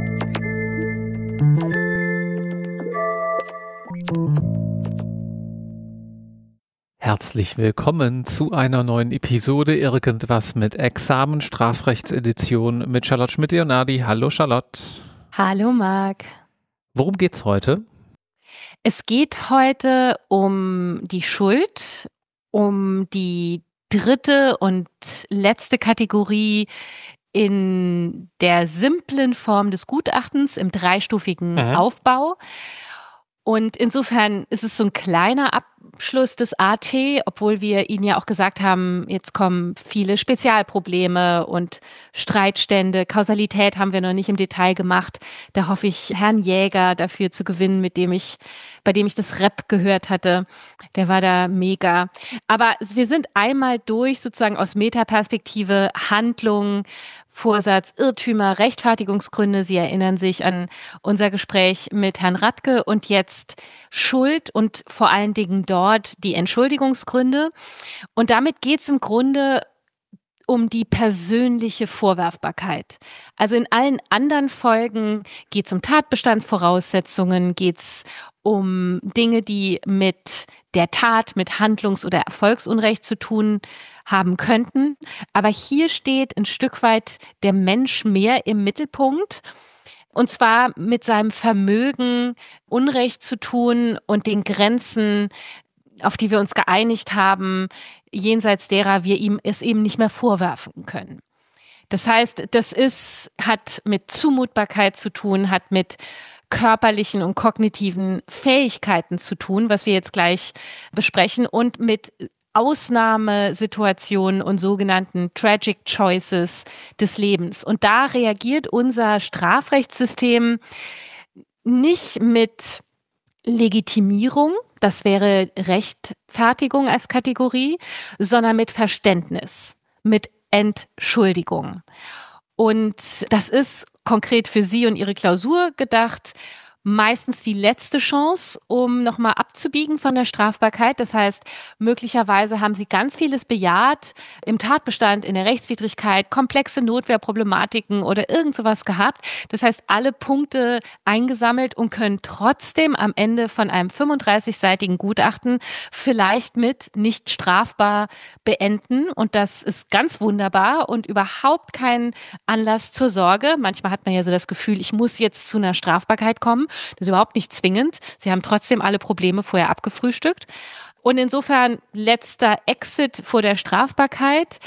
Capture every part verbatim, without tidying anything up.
Herzlich willkommen zu einer neuen Episode Irgendwas mit Examen, Strafrechtsedition mit Charlotte Schmidt-Leonardi. Hallo Charlotte. Hallo Marc. Worum geht's heute? Es geht heute um die Schuld, um die dritte und letzte Kategorie in der simplen Form des Gutachtens im dreistufigen Mhm. Aufbau. Und insofern ist es so ein kleiner Abschluss des A T, obwohl wir Ihnen ja auch gesagt haben, jetzt kommen viele Spezialprobleme und Streitstände. Kausalität haben wir noch nicht im Detail gemacht. Da hoffe ich, Herrn Jäger dafür zu gewinnen, mit dem ich, bei dem ich das Rap gehört hatte. Der war da mega. Aber wir sind einmal durch sozusagen aus Metaperspektive Handlung, Vorsatz, Irrtümer, Rechtfertigungsgründe. Sie erinnern sich an unser Gespräch mit Herrn Radke und jetzt Schuld und vor allen Dingen dort die Entschuldigungsgründe. Und damit geht es im Grunde um die persönliche Vorwerfbarkeit. Also in allen anderen Folgen geht es um Tatbestandsvoraussetzungen, geht es um Dinge, die mit der Tat, mit Handlungs- oder Erfolgsunrecht zu tun haben könnten. Aber hier steht ein Stück weit der Mensch mehr im Mittelpunkt. Und zwar mit seinem Vermögen, Unrecht zu tun und den Grenzen, auf die wir uns geeinigt haben, jenseits derer wir ihm es eben nicht mehr vorwerfen können. Das heißt, das ist, hat mit Zumutbarkeit zu tun, hat mit körperlichen und kognitiven Fähigkeiten zu tun, was wir jetzt gleich besprechen, und mit Ausnahmesituationen und sogenannten Tragic Choices des Lebens. Und da reagiert unser Strafrechtssystem nicht mit Legitimierung, das wäre Rechtfertigung als Kategorie, sondern mit Verständnis, mit Entschuldigung. Und das ist konkret für Sie und Ihre Klausur gedacht, meistens die letzte Chance, um nochmal abzubiegen von der Strafbarkeit. Das heißt, möglicherweise haben Sie ganz vieles bejaht, im Tatbestand, in der Rechtswidrigkeit, komplexe Notwehrproblematiken oder irgend sowas gehabt. Das heißt, alle Punkte eingesammelt und können trotzdem am Ende von einem fünfunddreißigseitigen Gutachten vielleicht mit nicht strafbar beenden. Und das ist ganz wunderbar und überhaupt kein Anlass zur Sorge. Manchmal hat man ja so das Gefühl, ich muss jetzt zu einer Strafbarkeit kommen. Das ist überhaupt nicht zwingend. Sie haben trotzdem alle Probleme vorher abgefrühstückt. Und insofern letzter Exit vor der Strafbarkeit.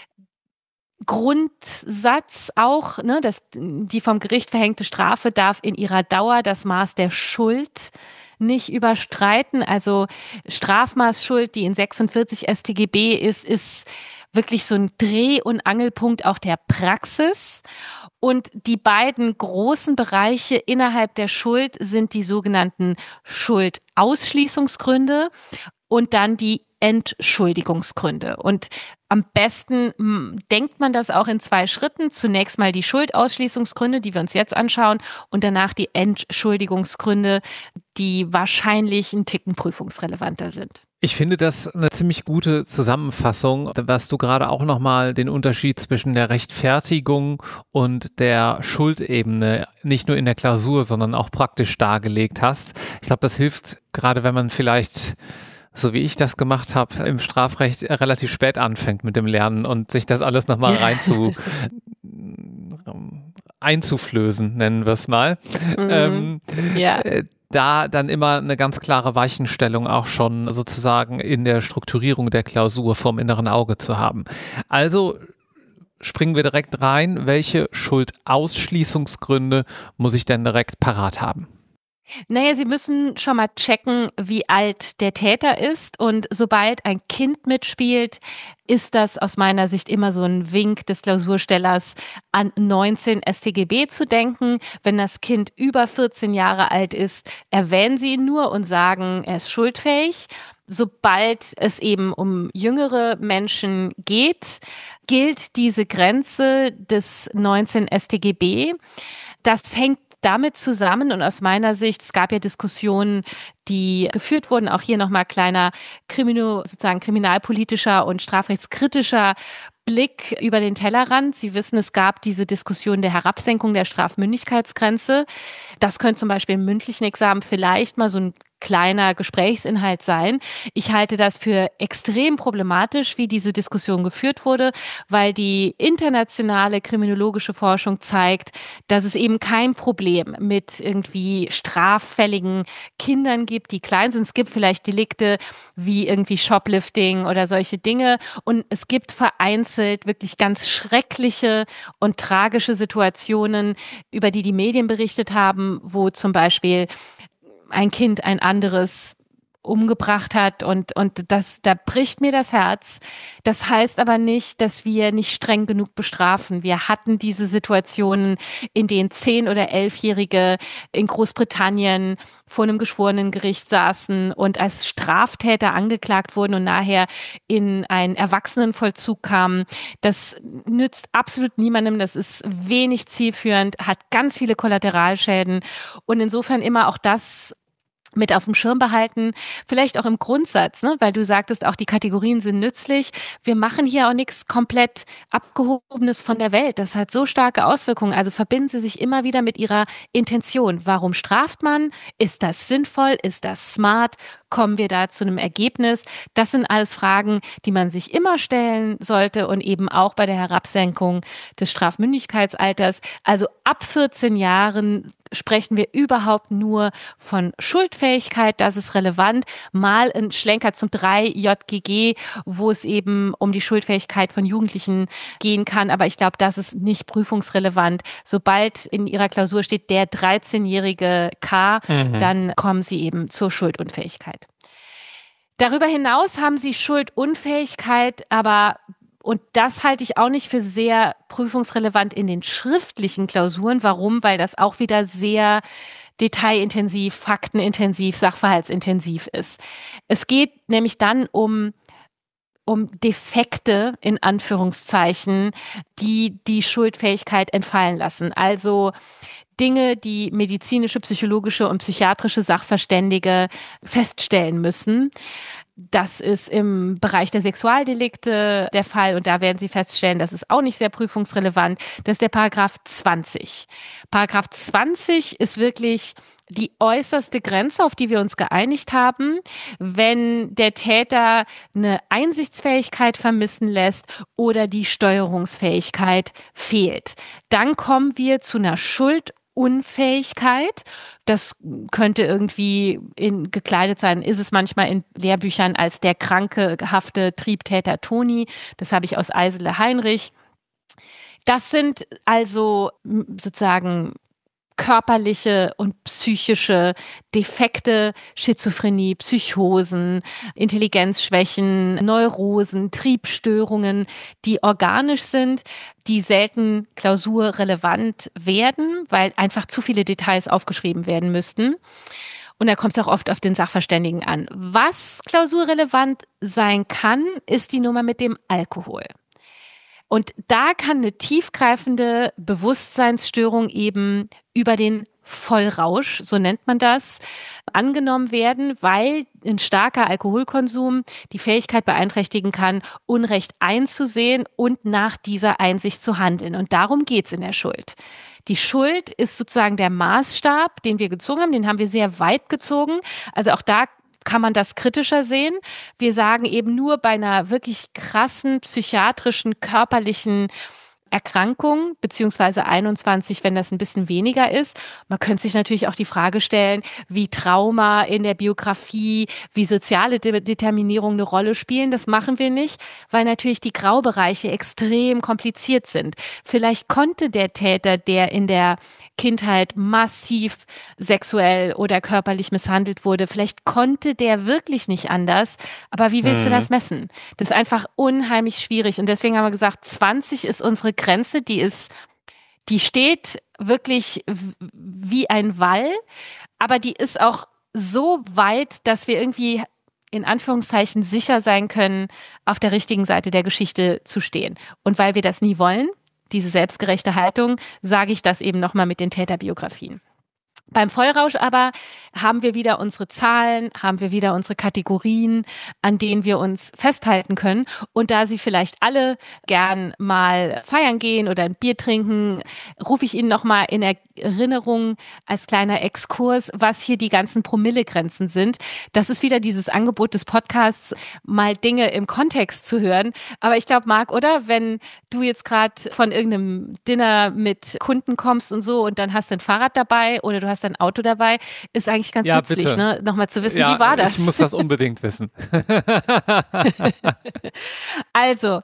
Grundsatz auch, ne, dass die vom Gericht verhängte Strafe darf in ihrer Dauer das Maß der Schuld nicht überstreiten. Also Strafmaßschuld, die in sechsundvierzig S t G B ist, ist wirklich so ein Dreh- und Angelpunkt auch der Praxis. Und die beiden großen Bereiche innerhalb der Schuld sind die sogenannten Schuldausschließungsgründe und dann die Entschuldigungsgründe. Und am besten m, denkt man das auch in zwei Schritten. Zunächst mal die Schuldausschließungsgründe, die wir uns jetzt anschauen, und danach die Entschuldigungsgründe, die wahrscheinlich einen Ticken prüfungsrelevanter sind. Ich finde das eine ziemlich gute Zusammenfassung, was du gerade auch nochmal den Unterschied zwischen der Rechtfertigung und der Schuldebene nicht nur in der Klausur, sondern auch praktisch dargelegt hast. Ich glaube, das hilft gerade, wenn man vielleicht, so wie ich das gemacht habe, im Strafrecht relativ spät anfängt mit dem Lernen und sich das alles nochmal rein zu einzuflößen, nennen wir es mal. Mhm. Ähm, ja. äh, da dann immer eine ganz klare Weichenstellung auch schon sozusagen in der Strukturierung der Klausur vorm inneren Auge zu haben. Also springen wir direkt rein. Welche Schuldausschließungsgründe muss ich denn direkt parat haben? Naja, Sie müssen schon mal checken, wie alt der Täter ist, und sobald ein Kind mitspielt, ist das aus meiner Sicht immer so ein Wink des Klausurstellers, an neunzehn S t G B zu denken. Wenn das Kind über vierzehn Jahre alt ist, erwähnen Sie ihn nur und sagen, er ist schuldfähig. Sobald es eben um jüngere Menschen geht, gilt diese Grenze des neunzehn S t G B. Das hängt damit zusammen und aus meiner Sicht, es gab ja Diskussionen, die geführt wurden, auch hier nochmal kleiner Krimino, sozusagen kriminalpolitischer und strafrechtskritischer Blick über den Tellerrand. Sie wissen, es gab diese Diskussion der Herabsenkung der Strafmündigkeitsgrenze. Das könnte zum Beispiel im mündlichen Examen vielleicht mal so ein kleiner Gesprächsinhalt sein. Ich halte das für extrem problematisch, wie diese Diskussion geführt wurde, weil die internationale kriminologische Forschung zeigt, dass es eben kein Problem mit irgendwie straffälligen Kindern gibt, die klein sind. Es gibt vielleicht Delikte wie irgendwie Shoplifting oder solche Dinge. Und es gibt vereinzelt wirklich ganz schreckliche und tragische Situationen, über die die Medien berichtet haben, wo zum Beispiel ein Kind ein anderes umgebracht hat und, und das, da bricht mir das Herz. Das heißt aber nicht, dass wir nicht streng genug bestrafen. Wir hatten diese Situationen, in denen zehn- oder elfjährige in Großbritannien vor einem Geschworenengericht saßen und als Straftäter angeklagt wurden und nachher in einen Erwachsenenvollzug kamen. Das nützt absolut niemandem. Das ist wenig zielführend, hat ganz viele Kollateralschäden und insofern immer auch das mit auf dem Schirm behalten, vielleicht auch im Grundsatz, ne? Weil du sagtest, auch die Kategorien sind nützlich. Wir machen hier auch nichts komplett Abgehobenes von der Welt. Das hat so starke Auswirkungen. Also verbinden Sie sich immer wieder mit Ihrer Intention. Warum straft man? Ist das sinnvoll? Ist das smart? Kommen wir da zu einem Ergebnis? Das sind alles Fragen, die man sich immer stellen sollte und eben auch bei der Herabsenkung des Strafmündigkeitsalters. Also ab vierzehn Jahren sprechen wir überhaupt nur von Schuldfähigkeit, das ist relevant. Mal ein Schlenker zum drei J G G, wo es eben um die Schuldfähigkeit von Jugendlichen gehen kann, aber ich glaube, das ist nicht prüfungsrelevant. Sobald in Ihrer Klausur steht der dreizehnjährige K, mhm. dann kommen Sie eben zur Schuldunfähigkeit. Darüber hinaus haben Sie Schuldunfähigkeit, aber und das halte ich auch nicht für sehr prüfungsrelevant in den schriftlichen Klausuren. Warum? Weil das auch wieder sehr detailintensiv, faktenintensiv, sachverhaltsintensiv ist. Es geht nämlich dann um um Defekte in Anführungszeichen, die die Schuldfähigkeit entfallen lassen. Also Dinge, die medizinische, psychologische und psychiatrische Sachverständige feststellen müssen. Das ist im Bereich der Sexualdelikte der Fall und da werden Sie feststellen, das ist auch nicht sehr prüfungsrelevant. Das ist der Paragraph zwanzig. Paragraph zwanzig ist wirklich die äußerste Grenze, auf die wir uns geeinigt haben, wenn der Täter eine Einsichtsfähigkeit vermissen lässt oder die Steuerungsfähigkeit fehlt. Dann kommen wir zu einer Schuldunfähigkeit. Das könnte irgendwie in, gekleidet sein, ist es manchmal in Lehrbüchern als der krankehafte Triebtäter Toni. Das habe ich aus Eisele Heinrich. Das sind also sozusagen körperliche und psychische Defekte, Schizophrenie, Psychosen, Intelligenzschwächen, Neurosen, Triebstörungen, die organisch sind, die selten klausurrelevant werden, weil einfach zu viele Details aufgeschrieben werden müssten. Und da kommt es auch oft auf den Sachverständigen an. Was klausurrelevant sein kann, ist die Nummer mit dem Alkohol. Und da kann eine tiefgreifende Bewusstseinsstörung eben über den Vollrausch, so nennt man das, angenommen werden, weil ein starker Alkoholkonsum die Fähigkeit beeinträchtigen kann, Unrecht einzusehen und nach dieser Einsicht zu handeln. Und darum geht's in der Schuld. Die Schuld ist sozusagen der Maßstab, den wir gezogen haben, den haben wir sehr weit gezogen. Also auch da kann man das kritischer sehen. Wir sagen eben nur bei einer wirklich krassen psychiatrischen, körperlichen Erkrankung, beziehungsweise einundzwanzig, wenn das ein bisschen weniger ist. Man könnte sich natürlich auch die Frage stellen, wie Trauma in der Biografie, wie soziale De- Determinierung eine Rolle spielen. Das machen wir nicht, weil natürlich die Graubereiche extrem kompliziert sind. Vielleicht konnte der Täter, der in der Kindheit massiv sexuell oder körperlich misshandelt wurde, vielleicht konnte der wirklich nicht anders. Aber wie willst hm. du das messen? Das ist einfach unheimlich schwierig. Und deswegen haben wir gesagt, zwanzig ist unsere Grenze, die ist, die steht wirklich wie ein Wall, aber die ist auch so weit, dass wir irgendwie in Anführungszeichen sicher sein können, auf der richtigen Seite der Geschichte zu stehen. Und weil wir das nie wollen, diese selbstgerechte Haltung, sage ich das eben nochmal mit den Täterbiografien. Beim Vollrausch aber haben wir wieder unsere Zahlen, haben wir wieder unsere Kategorien, an denen wir uns festhalten können. Und da Sie vielleicht alle gern mal feiern gehen oder ein Bier trinken, rufe ich Ihnen nochmal in Erinnerung als kleiner Exkurs, was hier die ganzen Promillegrenzen sind. Das ist wieder dieses Angebot des Podcasts, mal Dinge im Kontext zu hören. Aber ich glaube, Marc, oder? Wenn du jetzt gerade von irgendeinem Dinner mit Kunden kommst und so und dann hast du ein Fahrrad dabei oder du hast ein Auto dabei, ist eigentlich ganz ja, nützlich, bitte. ne? Nochmal zu wissen, ja, wie war das? Ich muss das unbedingt wissen. Also,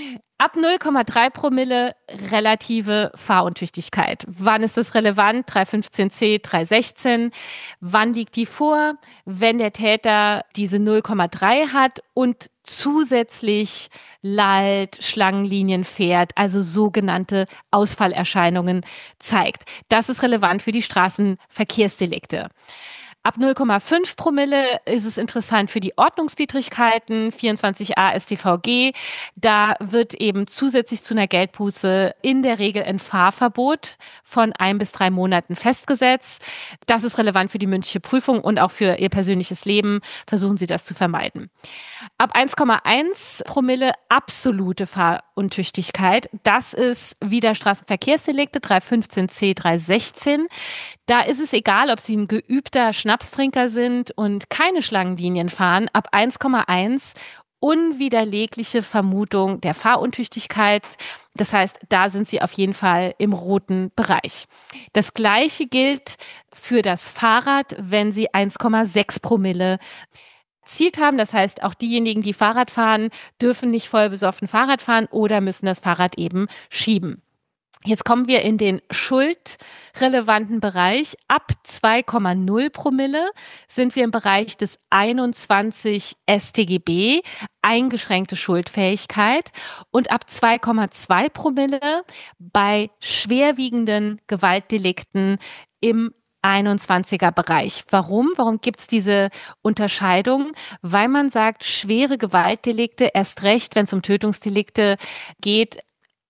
ab null Komma drei Promille relative Fahruntüchtigkeit. Wann ist das relevant? drei fünfzehn c, drei sechzehn. Wann liegt die vor? Wenn der Täter diese null Komma drei hat und zusätzlich lallt, Schlangenlinien fährt, also sogenannte Ausfallerscheinungen zeigt. Das ist relevant für die Straßenverkehrsdelikte. Ab null Komma fünf Promille ist es interessant für die Ordnungswidrigkeiten, vierundzwanzig a S t V G. Da wird eben zusätzlich zu einer Geldbuße in der Regel ein Fahrverbot von ein bis drei Monaten festgesetzt. Das ist relevant für die mündliche Prüfung und auch für Ihr persönliches Leben. Versuchen Sie das zu vermeiden. Ab eins Komma eins Promille absolute Fahruntüchtigkeit. Das ist wieder Straßenverkehrsdelikte, drei fünfzehn c, drei sechzehn. Da ist es egal, ob Sie ein geübter Schnapstrinker sind und keine Schlangenlinien fahren. Ab eins Komma eins unwiderlegliche Vermutung der Fahruntüchtigkeit. Das heißt, da sind Sie auf jeden Fall im roten Bereich. Das Gleiche gilt für das Fahrrad, wenn Sie eins Komma sechs Promille erzielt haben. Das heißt, auch diejenigen, die Fahrrad fahren, dürfen nicht voll besoffen Fahrrad fahren oder müssen das Fahrrad eben schieben. Jetzt kommen wir in den schuldrelevanten Bereich. Ab zwei Komma null Promille sind wir im Bereich des einundzwanzig S t G B, eingeschränkte Schuldfähigkeit. Und ab zwei Komma zwei Promille bei schwerwiegenden Gewaltdelikten im einundzwanziger Bereich. Warum? Warum gibt es diese Unterscheidung? Weil man sagt, schwere Gewaltdelikte, erst recht, wenn es um Tötungsdelikte geht,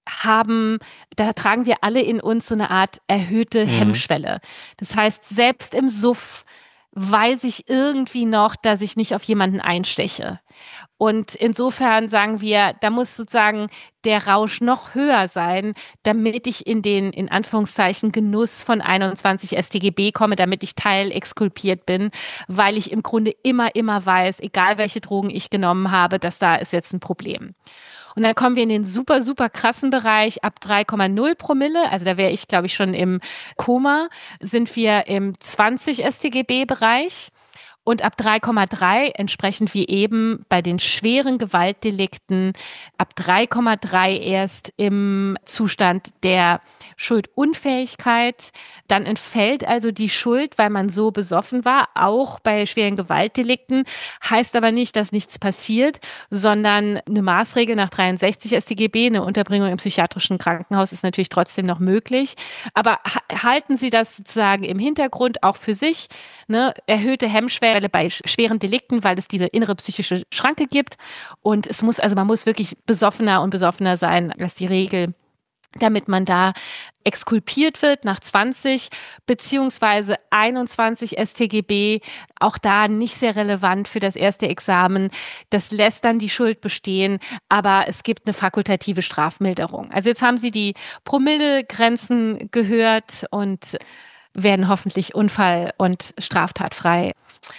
haben, da tragen wir alle in uns so eine Art erhöhte mhm. Hemmschwelle. Das heißt, selbst im Suff weiß ich irgendwie noch, dass ich nicht auf jemanden einsteche. Und insofern sagen wir, da muss sozusagen der Rausch noch höher sein, damit ich in den, in Anführungszeichen, Genuss von einundzwanzig S t G B komme, damit ich teilexkulpiert bin, weil ich im Grunde immer, immer weiß, egal welche Drogen ich genommen habe, dass da ist jetzt ein Problem. Und dann kommen wir in den super, super krassen Bereich ab drei Komma null Promille. Also da wäre ich, glaube ich, schon im Koma. Sind wir im zwanzig S t G B-Bereich. Und ab drei Komma drei, entsprechend wie eben bei den schweren Gewaltdelikten, ab drei Komma drei erst im Zustand der Schuldunfähigkeit. Dann entfällt also die Schuld, weil man so besoffen war, auch bei schweren Gewaltdelikten. Heißt aber nicht, dass nichts passiert, sondern eine Maßregel nach dreiundsechzig S t G B, eine Unterbringung im psychiatrischen Krankenhaus ist natürlich trotzdem noch möglich. Aber halten Sie das sozusagen im Hintergrund auch für sich, ne? Erhöhte Hemmschwelle bei schweren Delikten, weil es diese innere psychische Schranke gibt. Und es muss, also man muss wirklich besoffener und besoffener sein als die Regel, damit man da exkulpiert wird nach zwanzig beziehungsweise einundzwanzig S t G B, auch da nicht sehr relevant für das erste Examen. Das lässt dann die Schuld bestehen, aber es gibt eine fakultative Strafmilderung. Also jetzt haben Sie die Promillegrenzen gehört und werden hoffentlich unfall- und straftatfrei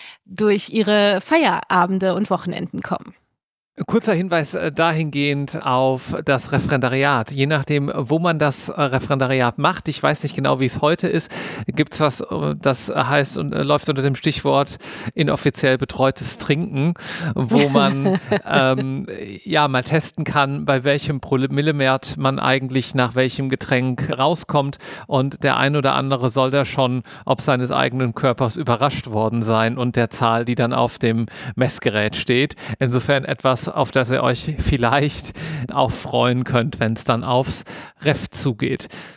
durch ihre Feierabende und Wochenenden kommen. Kurzer Hinweis dahingehend auf das Referendariat. Je nachdem, wo man das Referendariat macht, ich weiß nicht genau, wie es heute ist, gibt es was, das heißt und läuft unter dem Stichwort inoffiziell betreutes Trinken, wo man ähm, ja mal testen kann, bei welchem Promillewert man eigentlich nach welchem Getränk rauskommt, und der ein oder andere soll da schon ob seines eigenen Körpers überrascht worden sein und der Zahl, die dann auf dem Messgerät steht. Insofern etwas, auf das ihr euch vielleicht auch freuen könnt, wenn es dann aufs Ref zugeht.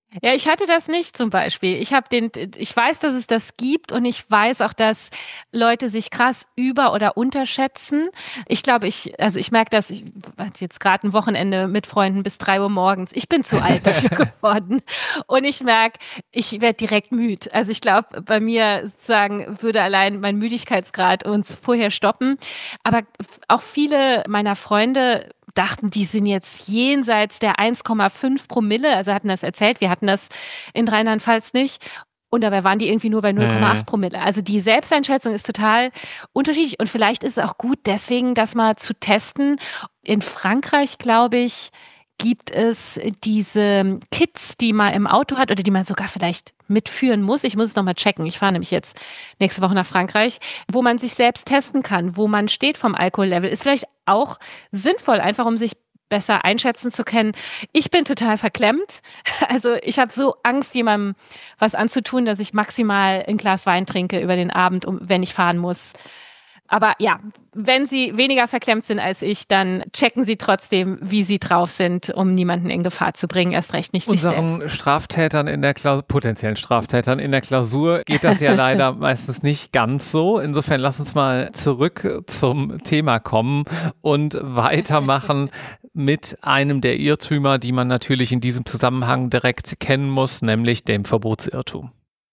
Ja, ich hatte das nicht zum Beispiel. Ich habe den, ich weiß, dass es das gibt und ich weiß auch, dass Leute sich krass über- oder unterschätzen. Ich glaube, ich, also ich merke das, ich hatte jetzt gerade ein Wochenende mit Freunden bis drei Uhr morgens. Ich bin zu alt dafür geworden. Und ich merke, ich werde direkt müde. Also ich glaube, bei mir sozusagen würde allein mein Müdigkeitsgrad uns vorher stoppen. Aber auch viele meiner Freunde dachten, die sind jetzt jenseits der eins Komma fünf Promille, also hatten das erzählt, wir hatten das in Rheinland-Pfalz nicht. Und dabei waren die irgendwie nur bei null Komma acht Promille. Also die Selbsteinschätzung ist total unterschiedlich. Und vielleicht ist es auch gut, deswegen das mal zu testen. In Frankreich, glaube ich, gibt es diese Kits, die man im Auto hat oder die man sogar vielleicht mitführen muss. Ich muss es nochmal checken. Ich fahre nämlich jetzt nächste Woche nach Frankreich, wo man sich selbst testen kann, wo man steht vom Alkohollevel. Ist vielleicht auch sinnvoll, einfach um sich besser einschätzen zu können. Ich bin total verklemmt. Also ich habe so Angst, jemandem was anzutun, dass ich maximal ein Glas Wein trinke über den Abend, um, wenn ich fahren muss. Aber ja, wenn Sie weniger verklemmt sind als ich, dann checken Sie trotzdem, wie Sie drauf sind, um niemanden in Gefahr zu bringen, erst recht nicht sich selbst. Unseren Straftätern in der Klausur, potenziellen Straftätern in der Klausur geht das ja leider meistens nicht ganz so. Insofern lass uns mal zurück zum Thema kommen und weitermachen mit einem der Irrtümer, die man natürlich in diesem Zusammenhang direkt kennen muss, nämlich dem Verbotsirrtum.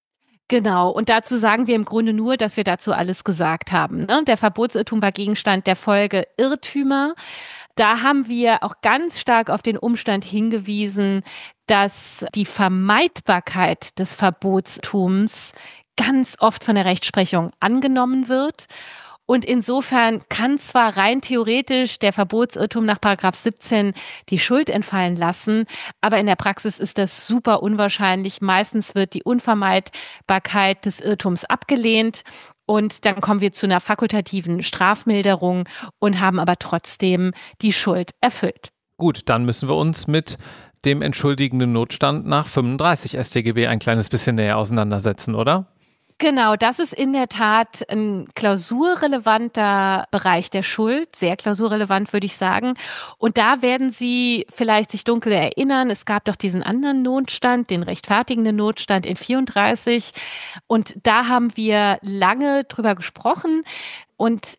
Genau, und dazu sagen wir im Grunde nur, dass wir dazu alles gesagt haben. Ne? Der Verbotsirrtum war Gegenstand der Folge Irrtümer. Da haben wir auch ganz stark auf den Umstand hingewiesen, dass die Vermeidbarkeit des Verbotsirrtums ganz oft von der Rechtsprechung angenommen wird. Und insofern kann zwar rein theoretisch der Verbotsirrtum nach Paragraph siebzehn die Schuld entfallen lassen, aber in der Praxis ist das super unwahrscheinlich. Meistens wird die Unvermeidbarkeit des Irrtums abgelehnt und dann kommen wir zu einer fakultativen Strafmilderung und haben aber trotzdem die Schuld erfüllt. Gut, dann müssen wir uns mit dem entschuldigenden Notstand nach fünfunddreißig S t G B ein kleines bisschen näher auseinandersetzen, oder? Genau, das ist in der Tat ein klausurrelevanter Bereich der Schuld, sehr klausurrelevant, würde ich sagen. Und da werden Sie vielleicht sich dunkel erinnern, es gab doch diesen anderen Notstand, den rechtfertigenden Notstand in vierunddreißig. Und da haben wir lange drüber gesprochen. Und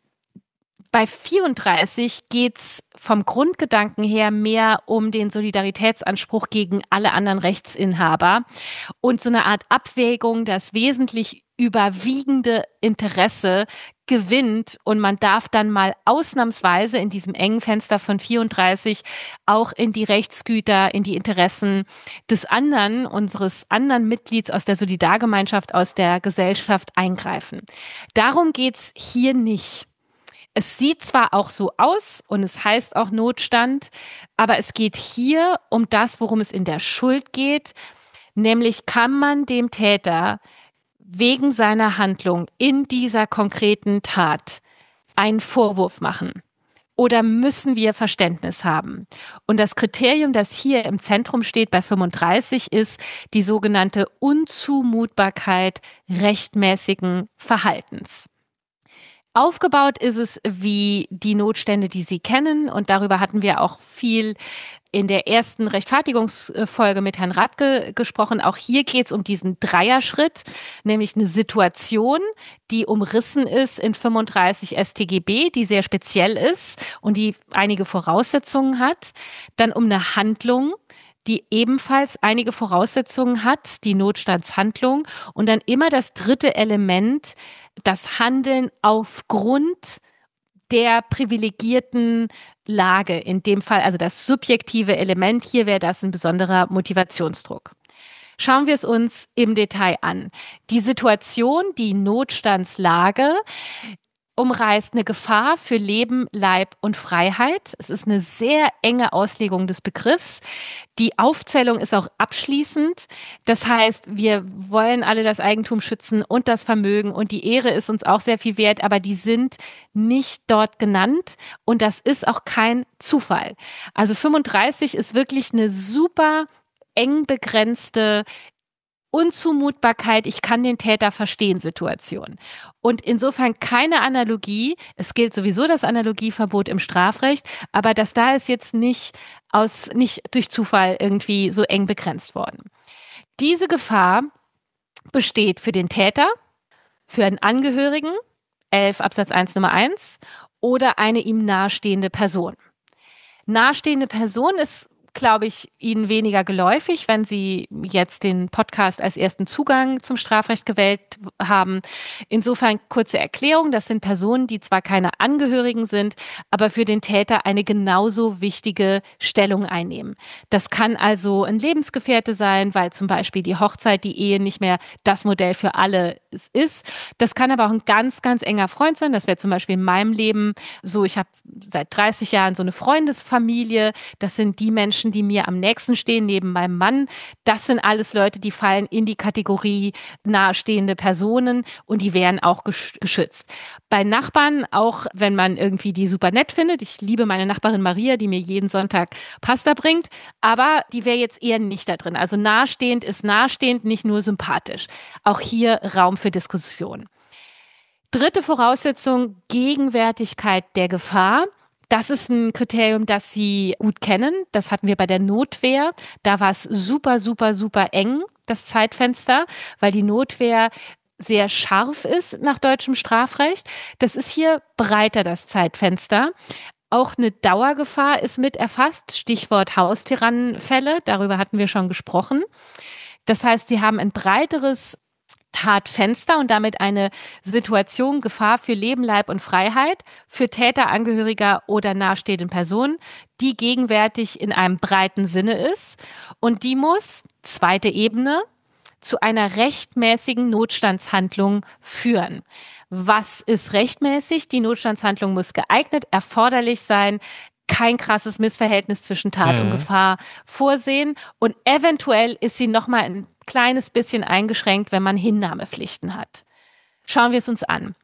bei vierunddreißig geht's vom Grundgedanken her mehr um den Solidaritätsanspruch gegen alle anderen Rechtsinhaber und so eine Art Abwägung, das wesentlich überwiegende Interesse gewinnt und man darf dann mal ausnahmsweise in diesem engen Fenster von vierunddreißig auch in die Rechtsgüter, in die Interessen des anderen, unseres anderen Mitglieds aus der Solidargemeinschaft, aus der Gesellschaft eingreifen. Darum geht's hier nicht. Es sieht zwar auch so aus und es heißt auch Notstand, aber es geht hier um das, worum es in der Schuld geht, nämlich kann man dem Täter wegen seiner Handlung in dieser konkreten Tat einen Vorwurf machen oder müssen wir Verständnis haben? Und das Kriterium, das hier im Zentrum steht bei fünfunddreißig, ist die sogenannte Unzumutbarkeit rechtmäßigen Verhaltens. Aufgebaut ist es wie die Notstände, die Sie kennen. Und darüber hatten wir auch viel in der ersten Rechtfertigungsfolge mit Herrn Radke gesprochen. Auch hier geht es um diesen Dreierschritt, nämlich eine Situation, die umrissen ist in fünfunddreißig S t G B, die sehr speziell ist und die einige Voraussetzungen hat. Dann um eine Handlung, die ebenfalls einige Voraussetzungen hat, die Notstandshandlung. Und dann immer das dritte Element, das Handeln aufgrund der privilegierten Lage. In dem Fall also das subjektive Element. Hier wäre das ein besonderer Motivationsdruck. Schauen wir es uns im Detail an. Die Situation, die Notstandslage, umreißt eine Gefahr für Leben, Leib und Freiheit. Es ist eine sehr enge Auslegung des Begriffs. Die Aufzählung ist auch abschließend. Das heißt, wir wollen alle das Eigentum schützen und das Vermögen und die Ehre ist uns auch sehr viel wert, aber die sind nicht dort genannt und das ist auch kein Zufall. Also fünfunddreißig ist wirklich eine super eng begrenzte Unzumutbarkeit, ich kann den Täter verstehen, Situation. Und insofern keine Analogie. Es gilt sowieso das Analogieverbot im Strafrecht, aber das da ist jetzt nicht aus, nicht durch Zufall irgendwie so eng begrenzt worden. Diese Gefahr besteht für den Täter, für einen Angehörigen, elf Absatz eins Nummer eins, oder eine ihm nahestehende Person. Nahestehende Person ist, glaube ich, Ihnen weniger geläufig, wenn Sie jetzt den Podcast als ersten Zugang zum Strafrecht gewählt haben. Insofern kurze Erklärung, das sind Personen, die zwar keine Angehörigen sind, aber für den Täter eine genauso wichtige Stellung einnehmen. Das kann also ein Lebensgefährte sein, weil zum Beispiel die Hochzeit, die Ehe nicht mehr das Modell für alle ist. Das kann aber auch ein ganz, ganz enger Freund sein. Das wäre zum Beispiel in meinem Leben so, ich habe seit dreißig Jahren so eine Freundesfamilie. Das sind die Menschen, die mir am nächsten stehen, neben meinem Mann. Das sind alles Leute, die fallen in die Kategorie nahestehende Personen und die wären auch geschützt. Bei Nachbarn, auch wenn man irgendwie die super nett findet, ich liebe meine Nachbarin Maria, die mir jeden Sonntag Pasta bringt, aber die wäre jetzt eher nicht da drin. Also nahestehend ist nahestehend, nicht nur sympathisch. Auch hier Raum für Diskussion. Dritte Voraussetzung, Gegenwärtigkeit der Gefahr. Das ist ein Kriterium, das Sie gut kennen. Das hatten wir bei der Notwehr. Da war es super, super, super eng, das Zeitfenster, weil die Notwehr sehr scharf ist nach deutschem Strafrecht. Das ist hier breiter, das Zeitfenster. Auch eine Dauergefahr ist mit erfasst. Stichwort Haustyrannenfälle. Darüber hatten wir schon gesprochen. Das heißt, Sie haben ein breiteres Tatfenster und damit eine Situation, Gefahr für Leben, Leib und Freiheit für Täter, Angehöriger oder nahestehenden Personen, die gegenwärtig in einem breiten Sinne ist. Und die muss, zweite Ebene, zu einer rechtmäßigen Notstandshandlung führen. Was ist rechtmäßig? Die Notstandshandlung muss geeignet, erforderlich sein, kein krasses Missverhältnis zwischen Tat mhm. und Gefahr vorsehen und eventuell ist sie nochmal ein kleines bisschen eingeschränkt, wenn man Hinnahmepflichten hat. Schauen wir es uns an.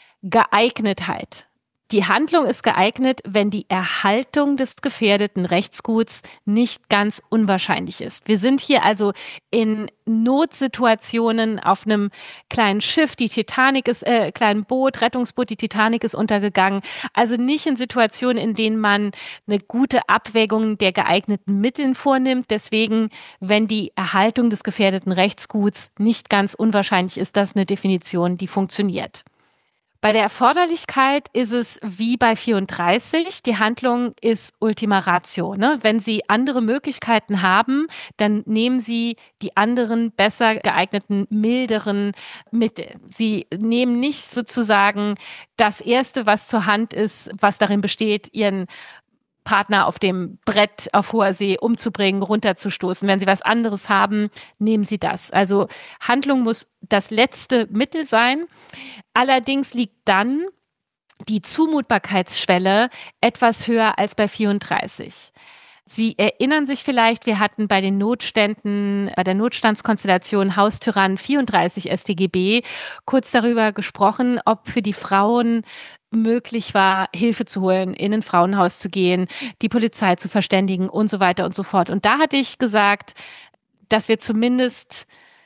Geeignetheit. Die Handlung ist geeignet, wenn die Erhaltung des gefährdeten Rechtsguts nicht ganz unwahrscheinlich ist. Wir sind hier also in Notsituationen auf einem kleinen Schiff, die Titanic ist, äh, kleinen Boot, Rettungsboot, die Titanic ist untergegangen. Also nicht in Situationen, in denen man eine gute Abwägung der geeigneten Mitteln vornimmt. Deswegen, wenn die Erhaltung des gefährdeten Rechtsguts nicht ganz unwahrscheinlich ist, das ist eine Definition, die funktioniert. Bei der Erforderlichkeit ist es wie bei vierunddreißig, die Handlung ist Ultima Ratio. Ne? Wenn Sie andere Möglichkeiten haben, dann nehmen Sie die anderen besser geeigneten, milderen Mittel. Sie nehmen nicht sozusagen das Erste, was zur Hand ist, was darin besteht, Ihren Partner auf dem Brett auf hoher See umzubringen, runterzustoßen. Wenn Sie was anderes haben, nehmen Sie das. Also Handlung muss das letzte Mittel sein. Allerdings liegt dann die Zumutbarkeitsschwelle etwas höher als bei vierunddreißig. Sie erinnern sich vielleicht, wir hatten bei den Notständen, bei der Notstandskonstellation Haustyrannen vierunddreißig S tG B kurz darüber gesprochen, ob für die Frauen möglich war, Hilfe zu holen, in ein Frauenhaus zu gehen, die Polizei zu verständigen und so weiter und so fort. Und da hatte ich gesagt, dass wir zumindest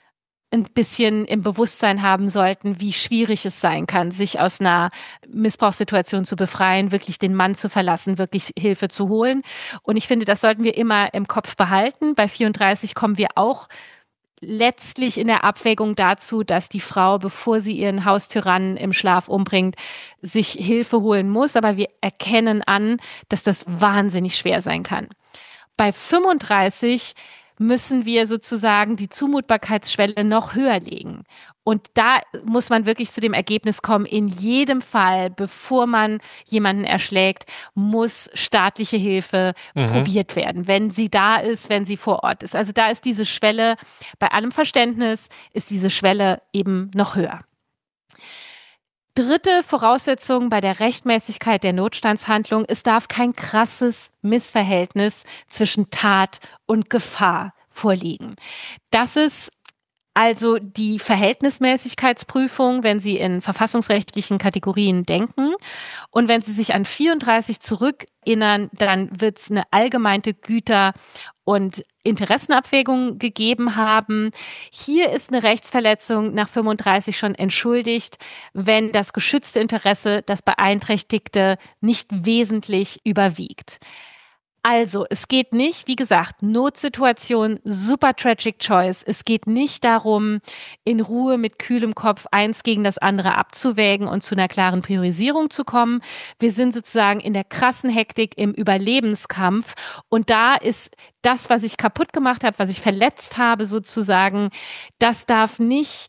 ein bisschen im Bewusstsein haben sollten, wie schwierig es sein kann, sich aus einer Missbrauchssituation zu befreien, wirklich den Mann zu verlassen, wirklich Hilfe zu holen. Und ich finde, das sollten wir immer im Kopf behalten. Bei vierunddreißig kommen wir auch letztlich in der Abwägung dazu, dass die Frau, bevor sie ihren Haustyrannen im Schlaf umbringt, sich Hilfe holen muss. Aber wir erkennen an, dass das wahnsinnig schwer sein kann. Bei fünfunddreißig müssen wir sozusagen die Zumutbarkeitsschwelle noch höher legen. Und da muss man wirklich zu dem Ergebnis kommen, in jedem Fall, bevor man jemanden erschlägt, muss staatliche Hilfe mhm. probiert werden, wenn sie da ist, wenn sie vor Ort ist. Also da ist diese Schwelle, bei allem Verständnis, ist diese Schwelle eben noch höher. Dritte Voraussetzung bei der Rechtmäßigkeit der Notstandshandlung: Es darf kein krasses Missverhältnis zwischen Tat und Gefahr vorliegen. Das ist also die Verhältnismäßigkeitsprüfung, wenn Sie in verfassungsrechtlichen Kategorien denken. Und wenn Sie sich an vierunddreißig zurückerinnern, dann wird es eine allgemeine Güter- und Interessenabwägung gegeben haben. Hier ist eine Rechtsverletzung nach fünfunddreißig schon entschuldigt, wenn das geschützte Interesse, das Beeinträchtigte, nicht wesentlich überwiegt. Also, es geht nicht, wie gesagt, Notsituation, super tragic choice. Es geht nicht darum, in Ruhe mit kühlem Kopf eins gegen das andere abzuwägen und zu einer klaren Priorisierung zu kommen. Wir sind sozusagen in der krassen Hektik im Überlebenskampf. Und da ist das, was ich kaputt gemacht habe, was ich verletzt habe sozusagen, das darf nicht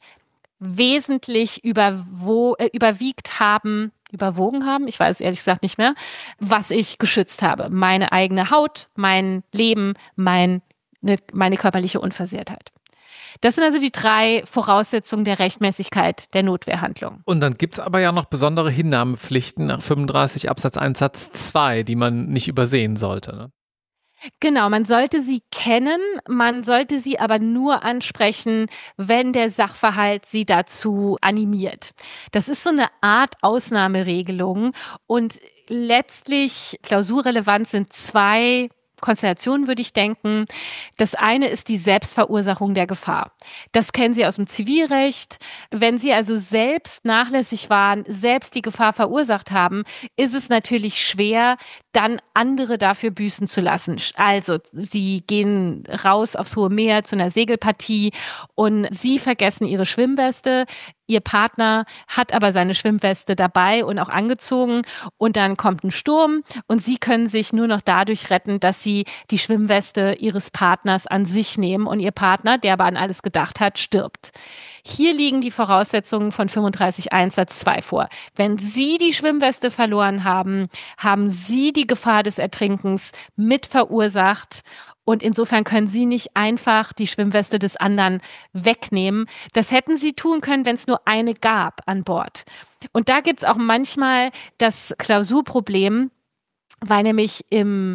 wesentlich überwo, äh, überwiegt haben, überwogen haben, ich weiß ehrlich gesagt nicht mehr, was ich geschützt habe. Meine eigene Haut, mein Leben, mein, ne, meine körperliche Unversehrtheit. Das sind also die drei Voraussetzungen der Rechtmäßigkeit der Notwehrhandlung. Und dann gibt es aber ja noch besondere Hinnahmepflichten nach fünfunddreißig Absatz eins Satz zwei, die man nicht übersehen sollte, ne? Genau, man sollte sie kennen, man sollte sie aber nur ansprechen, wenn der Sachverhalt sie dazu animiert. Das ist so eine Art Ausnahmeregelung und letztlich klausurrelevant sind zwei Konstellationen, würde ich denken. Das eine ist die Selbstverursachung der Gefahr. Das kennen Sie aus dem Zivilrecht. Wenn Sie also selbst nachlässig waren, selbst die Gefahr verursacht haben, ist es natürlich schwer, dann andere dafür büßen zu lassen. Also Sie gehen raus aufs hohe Meer zu einer Segelpartie und Sie vergessen Ihre Schwimmweste. Ihr Partner hat aber seine Schwimmweste dabei und auch angezogen und dann kommt ein Sturm und Sie können sich nur noch dadurch retten, dass Sie die Schwimmweste Ihres Partners an sich nehmen und Ihr Partner, der aber an alles gedacht hat, stirbt. Hier liegen die Voraussetzungen von fünfunddreißig Absatz eins Satz zwei vor. Wenn Sie die Schwimmweste verloren haben, haben Sie die Gefahr des Ertrinkens mit verursacht. Und insofern können Sie nicht einfach die Schwimmweste des anderen wegnehmen. Das hätten Sie tun können, wenn es nur eine gab an Bord. Und da gibt es auch manchmal das Klausurproblem, weil nämlich im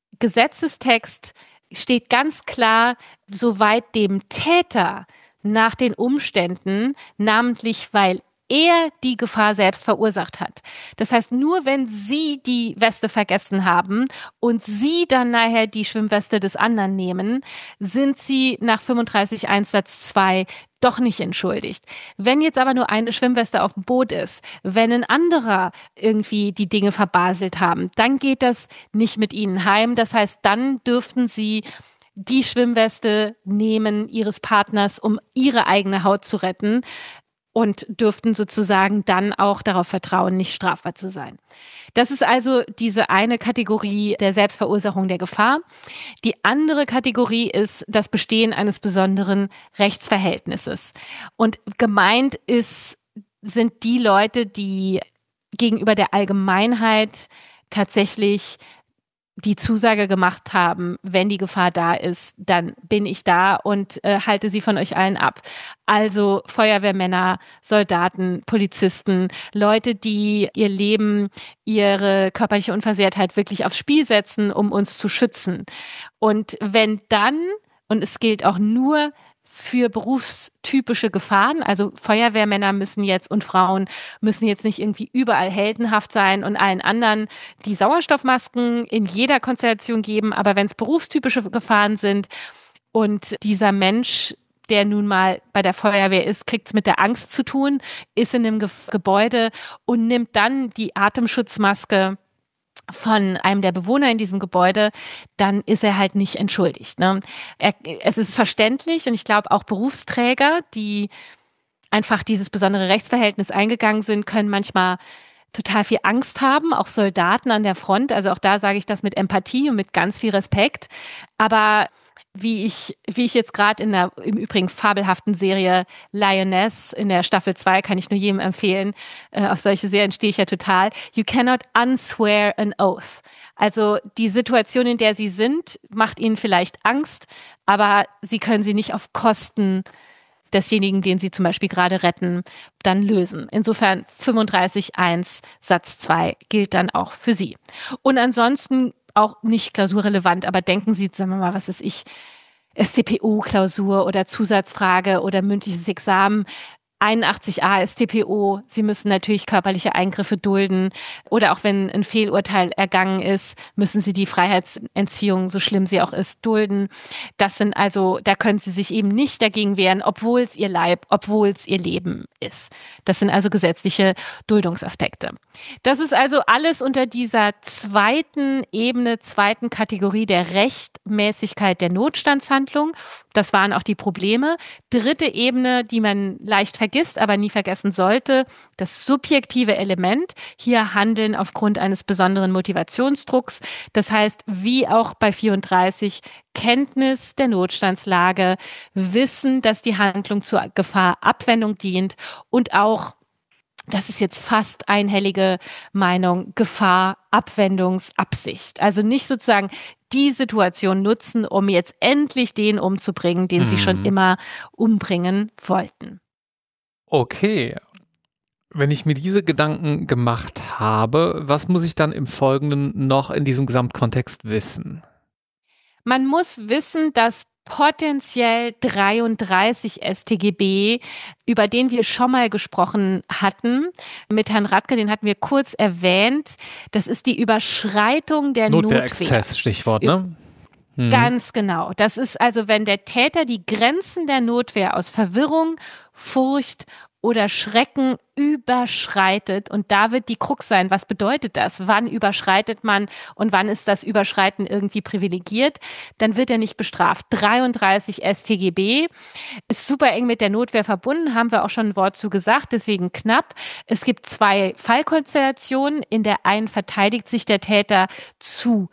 Gesetzestext steht ganz klar, soweit dem Täter nach den Umständen, namentlich weil er die Gefahr selbst verursacht hat. Das heißt, nur wenn Sie die Weste vergessen haben und Sie dann nachher die Schwimmweste des anderen nehmen, sind Sie nach fünfunddreißig Absatz eins Satz zwei doch nicht entschuldigt. Wenn jetzt aber nur eine Schwimmweste auf dem Boot ist, wenn ein anderer irgendwie die Dinge verbaselt haben, dann geht das nicht mit Ihnen heim. Das heißt, dann dürften Sie die Schwimmweste nehmen Ihres Partners, um Ihre eigene Haut zu retten. Und dürften sozusagen dann auch darauf vertrauen, nicht strafbar zu sein. Das ist also diese eine Kategorie der Selbstverursachung der Gefahr. Die andere Kategorie ist das Bestehen eines besonderen Rechtsverhältnisses. Und gemeint ist, sind die Leute, die gegenüber der Allgemeinheit tatsächlich die Zusage gemacht haben, wenn die Gefahr da ist, dann bin ich da und äh, halte sie von euch allen ab. Also Feuerwehrmänner, Soldaten, Polizisten, Leute, die ihr Leben, ihre körperliche Unversehrtheit wirklich aufs Spiel setzen, um uns zu schützen. Und wenn dann, und es gilt auch nur für berufstypische Gefahren, also Feuerwehrmänner müssen jetzt und Frauen müssen jetzt nicht irgendwie überall heldenhaft sein und allen anderen die Sauerstoffmasken in jeder Konstellation geben, aber wenn es berufstypische Gefahren sind und dieser Mensch, der nun mal bei der Feuerwehr ist, kriegt es mit der Angst zu tun, ist in einem Ge- Gebäude und nimmt dann die Atemschutzmaske von einem der Bewohner in diesem Gebäude, dann ist er halt nicht entschuldigt. Ne? Er, es ist verständlich und ich glaube auch Berufsträger, die einfach dieses besondere Rechtsverhältnis eingegangen sind, können manchmal total viel Angst haben, auch Soldaten an der Front. Also auch da sage ich das mit Empathie und mit ganz viel Respekt. Aber wie ich, wie ich jetzt gerade in der im Übrigen fabelhaften Serie Lioness in der Staffel zwei, kann ich nur jedem empfehlen, äh, auf solche Serien stehe ich ja total, you cannot unswear an oath. Also die Situation, in der sie sind, macht ihnen vielleicht Angst, aber sie können sie nicht auf Kosten desjenigen, den sie zum Beispiel gerade retten, dann lösen. Insofern fünfunddreißig Absatz eins Satz zwei gilt dann auch für sie. Und ansonsten auch nicht klausurrelevant, aber denken Sie, sagen wir mal, was ist ich, S C P U-Klausur oder Zusatzfrage oder mündliches Examen. einundachtzig a S t p o, sie müssen natürlich körperliche Eingriffe dulden oder auch wenn ein Fehlurteil ergangen ist, müssen sie die Freiheitsentziehung, so schlimm sie auch ist, dulden. Das sind also, da können sie sich eben nicht dagegen wehren, obwohl es ihr Leib, obwohl es ihr Leben ist. Das sind also gesetzliche Duldungsaspekte. Das ist also alles unter dieser zweiten Ebene, zweiten Kategorie der Rechtmäßigkeit der Notstandshandlung. Das waren auch die Probleme. Dritte Ebene, die man leicht vergisst, aber nie vergessen sollte, das subjektive Element. Hier handeln aufgrund eines besonderen Motivationsdrucks. Das heißt, wie auch bei vierunddreißig, Kenntnis der Notstandslage, Wissen, dass die Handlung zur Gefahrabwendung dient und auch, das ist jetzt fast einhellige Meinung, Gefahrabwendungsabsicht. Also nicht sozusagen die Situation nutzen, um jetzt endlich den umzubringen, den hm. sie schon immer umbringen wollten. Okay. Wenn ich mir diese Gedanken gemacht habe, was muss ich dann im Folgenden noch in diesem Gesamtkontext wissen? Man muss wissen, dass potenziell dreiunddreißig S t G B, über den wir schon mal gesprochen hatten, mit Herrn Radke, den hatten wir kurz erwähnt, das ist die Überschreitung der Notwehrexzess, Notwehr. Stichwort, ne? Mhm. Ganz genau. Das ist also, wenn der Täter die Grenzen der Notwehr aus Verwirrung, Furcht oder Schrecken überschreitet. Und da wird die Krux sein. Was bedeutet das? Wann überschreitet man und wann ist das Überschreiten irgendwie privilegiert? Dann wird er nicht bestraft. dreiunddreißig S t G B ist super eng mit der Notwehr verbunden, haben wir auch schon ein Wort zu gesagt, deswegen knapp. Es gibt zwei Fallkonstellationen. In der einen verteidigt sich der Täter zu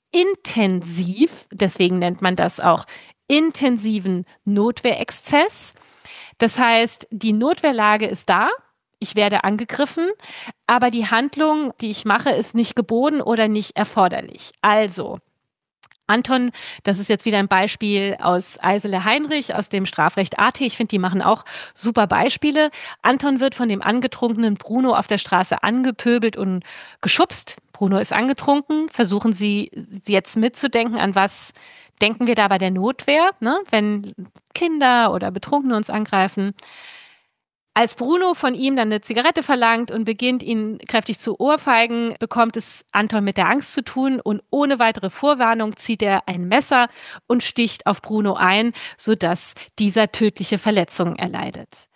intensiv, deswegen nennt man das auch intensiven Notwehrexzess. Das heißt, die Notwehrlage ist da, ich werde angegriffen, aber die Handlung, die ich mache, ist nicht geboten oder nicht erforderlich. Also, Anton, das ist jetzt wieder ein Beispiel aus Eisele-Heinrich, aus dem Strafrecht A T. Ich finde, die machen auch super Beispiele. Anton wird von dem angetrunkenen Bruno auf der Straße angepöbelt und geschubst. Bruno ist angetrunken. Versuchen Sie jetzt mitzudenken, an was denken wir da bei der Notwehr, ne? Wenn Kinder oder Betrunkene uns angreifen. Als Bruno von ihm dann eine Zigarette verlangt und beginnt, ihn kräftig zu ohrfeigen, bekommt es Anton mit der Angst zu tun und ohne weitere Vorwarnung zieht er ein Messer und sticht auf Bruno ein, sodass dieser tödliche Verletzungen erleidet.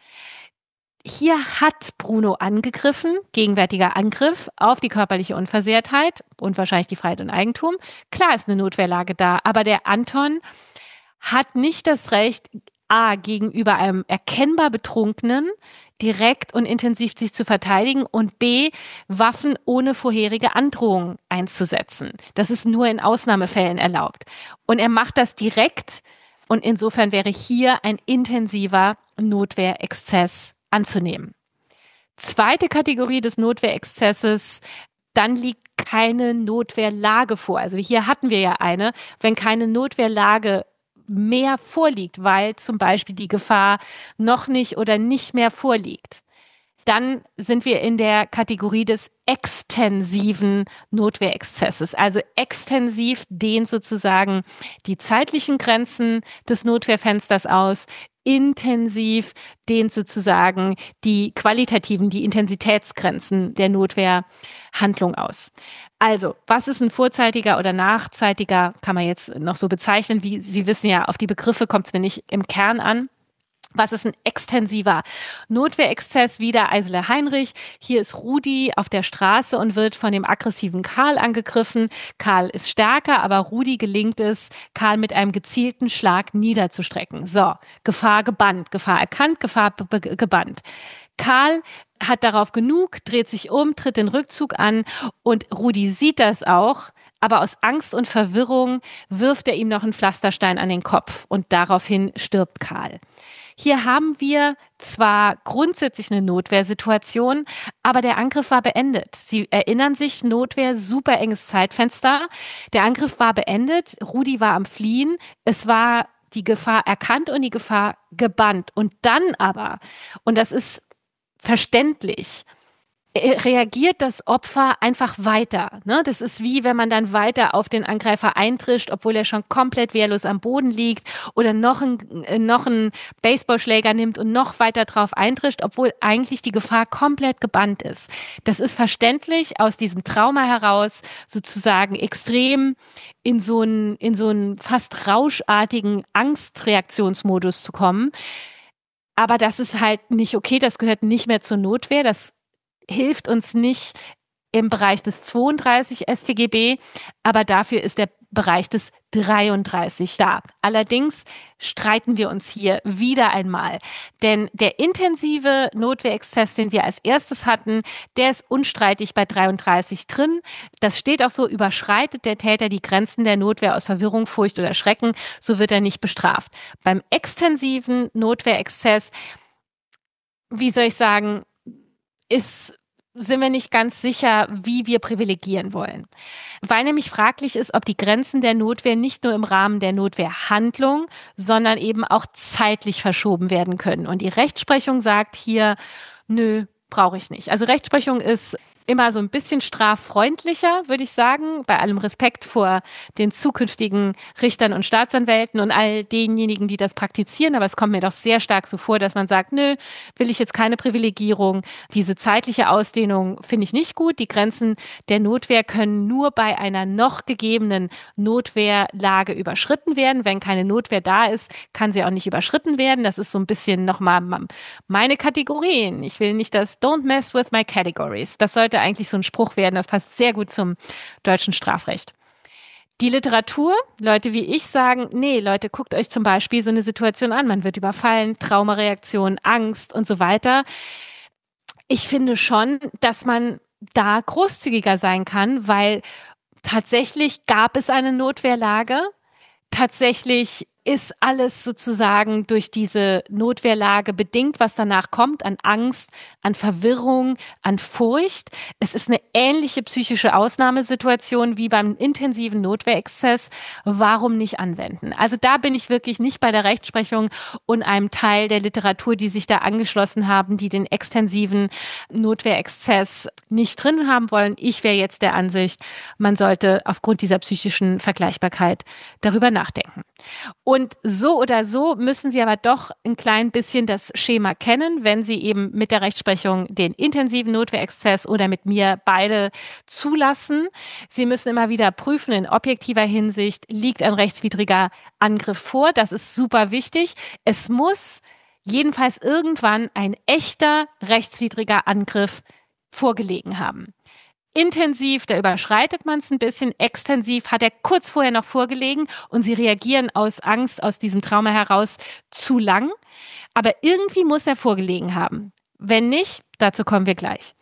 Hier hat Bruno angegriffen, gegenwärtiger Angriff auf die körperliche Unversehrtheit und wahrscheinlich die Freiheit und Eigentum. Klar ist eine Notwehrlage da, aber der Anton hat nicht das Recht, A, gegenüber einem erkennbar Betrunkenen direkt und intensiv sich zu verteidigen und B, Waffen ohne vorherige Androhung einzusetzen. Das ist nur in Ausnahmefällen erlaubt. Und er macht das direkt und insofern wäre hier ein intensiver Notwehrexzess anzunehmen. Zweite Kategorie des Notwehrexzesses, dann liegt keine Notwehrlage vor. Also hier hatten wir ja eine, wenn keine Notwehrlage mehr vorliegt, weil zum Beispiel die Gefahr noch nicht oder nicht mehr vorliegt. Dann sind wir in der Kategorie des extensiven Notwehrexzesses. Also extensiv dehnt sozusagen die zeitlichen Grenzen des Notwehrfensters aus. Intensiv dehnt sozusagen die qualitativen, die Intensitätsgrenzen der Notwehrhandlung aus. Also, was ist ein vorzeitiger oder nachzeitiger, kann man jetzt noch so bezeichnen, wie Sie wissen ja, auf die Begriffe kommt es mir nicht im Kern an. Was ist ein extensiver Notwehrexzess? Wieder Eisele-Heinrich. Hier ist Rudi auf der Straße und wird von dem aggressiven Karl angegriffen. Karl ist stärker, aber Rudi gelingt es, Karl mit einem gezielten Schlag niederzustrecken. So, Gefahr gebannt, Gefahr erkannt, Gefahr gebannt. Karl hat darauf genug, dreht sich um, tritt den Rückzug an und Rudi sieht das auch, aber aus Angst und Verwirrung wirft er ihm noch einen Pflasterstein an den Kopf und daraufhin stirbt Karl. Hier haben wir zwar grundsätzlich eine Notwehrsituation, aber der Angriff war beendet. Sie erinnern sich, Notwehr, super enges Zeitfenster. Der Angriff war beendet, Rudi war am Fliehen, es war die Gefahr erkannt und die Gefahr gebannt. Und dann aber, und das ist verständlich, reagiert das Opfer einfach weiter. Ne? Das ist wie, wenn man dann weiter auf den Angreifer eintrischt, obwohl er schon komplett wehrlos am Boden liegt, oder noch ein, noch einen Baseballschläger nimmt und noch weiter drauf eintrischt, obwohl eigentlich die Gefahr komplett gebannt ist. Das ist verständlich aus diesem Trauma heraus sozusagen extrem in so einen, in so einen fast rauschartigen Angstreaktionsmodus zu kommen. Aber das ist halt nicht okay, das gehört nicht mehr zur Notwehr, das hilft uns nicht im Bereich des zweiunddreißig S t G B, aber dafür ist der Bereich des dreiunddreißig da. Allerdings streiten wir uns hier wieder einmal, denn der intensive Notwehrexzess, den wir als erstes hatten, der ist unstreitig bei dreiunddreißig drin. Das steht auch so: Überschreitet der Täter die Grenzen der Notwehr aus Verwirrung, Furcht oder Schrecken, so wird er nicht bestraft. Beim extensiven Notwehrexzess, wie soll ich sagen, ist sind wir nicht ganz sicher, wie wir privilegieren wollen. Weil nämlich fraglich ist, ob die Grenzen der Notwehr nicht nur im Rahmen der Notwehrhandlung, sondern eben auch zeitlich verschoben werden können. Und die Rechtsprechung sagt hier, nö, brauche ich nicht. Also Rechtsprechung ist immer so ein bisschen straffreundlicher, würde ich sagen, bei allem Respekt vor den zukünftigen Richtern und Staatsanwälten und all denjenigen, die das praktizieren. Aber es kommt mir doch sehr stark so vor, dass man sagt, nö, will ich jetzt keine Privilegierung. Diese zeitliche Ausdehnung finde ich nicht gut. Die Grenzen der Notwehr können nur bei einer noch gegebenen Notwehrlage überschritten werden. Wenn keine Notwehr da ist, kann sie auch nicht überschritten werden. Das ist so ein bisschen nochmal meine Kategorien. Ich will nicht das Don't mess with my categories. Das sollte eigentlich so ein Spruch werden, das passt sehr gut zum deutschen Strafrecht. Die Literatur, Leute wie ich sagen, nee, Leute, guckt euch zum Beispiel so eine Situation an. Man wird überfallen, Traumareaktion, Angst und so weiter. Ich finde schon, dass man da großzügiger sein kann, weil tatsächlich gab es eine Notwehrlage. Tatsächlich ist alles sozusagen durch diese Notwehrlage bedingt, was danach kommt, an Angst, an Verwirrung, an Furcht. Es ist eine ähnliche psychische Ausnahmesituation wie beim intensiven Notwehrexzess. Warum nicht anwenden? Also da bin ich wirklich nicht bei der Rechtsprechung und einem Teil der Literatur, die sich da angeschlossen haben, die den extensiven Notwehrexzess nicht drin haben wollen. Ich wäre jetzt der Ansicht, man sollte aufgrund dieser psychischen Vergleichbarkeit darüber nachdenken. Und so oder so müssen Sie aber doch ein klein bisschen das Schema kennen, wenn Sie eben mit der Rechtsprechung den intensiven Notwehrexzess oder mit mir beide zulassen. Sie müssen immer wieder prüfen, in objektiver Hinsicht liegt ein rechtswidriger Angriff vor. Das ist super wichtig. Es muss jedenfalls irgendwann ein echter rechtswidriger Angriff vorgelegen haben. Intensiv, da überschreitet man es ein bisschen. Extensiv hat er kurz vorher noch vorgelegen und sie reagieren aus Angst, aus diesem Trauma heraus zu lang. Aber irgendwie muss er vorgelegen haben. Wenn nicht, dazu kommen wir gleich.